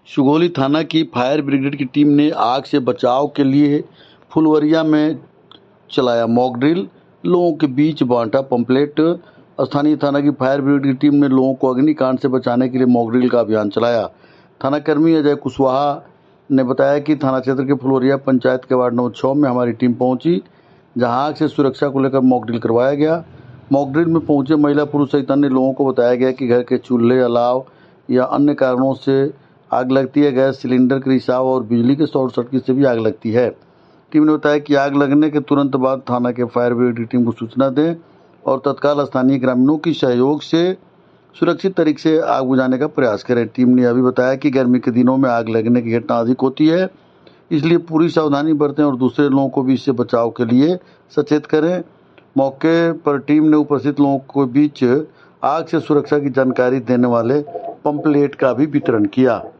सुगौली थाना की fire brigade की टीम ने आग से बचाव के लिए फुलवरिया में चलाया मॉक ड्रिल, लोगों के बीच बांटा पंपलेट। स्थानीय थाना की फायर ब्रिगेड की टीम ने लोगों को अग्निकांड से बचाने के लिए मॉक ड्रिल का अभियान चलाया। थाना कर्मी अजय कुशवाहा ने बताया कि थाना क्षेत्र के फुलवरिया पंचायत के वार्ड नंबर 6 में हमारी टीम पहुंची, जहां आग से सुरक्षा को लेकर मॉक ड्रिल करवाया गया। मॉक ड्रिल में पहुंचे महिला पुरुष सहित अन्य लोगों को बताया गया कि घर के चूल्हे, अलाव या अन्य कारणों से आग लगती है। गैस सिलेंडर के रिसाव और बिजली के शॉर्ट सर्किट से भी आग लगती है। टीम ने बताया कि आग लगने के तुरंत बाद थाना के फायर ब्रिगेड की टीम को सूचना दें और तत्काल स्थानीय ग्रामीणों की सहयोग से सुरक्षित तरीके से आग बुझाने का प्रयास करें। टीम ने यह भी बताया कि गर्मी के दिनों में आग लगने की घटना अधिक होती है, इसलिए पूरी सावधानी बरतें और दूसरे लोगों को भी इससे बचाव के लिए सचेत करें। मौके पर टीम ने उपस्थित लोगों के बीच आग से सुरक्षा की जानकारी देने वाले पंपलेट का भी वितरण किया।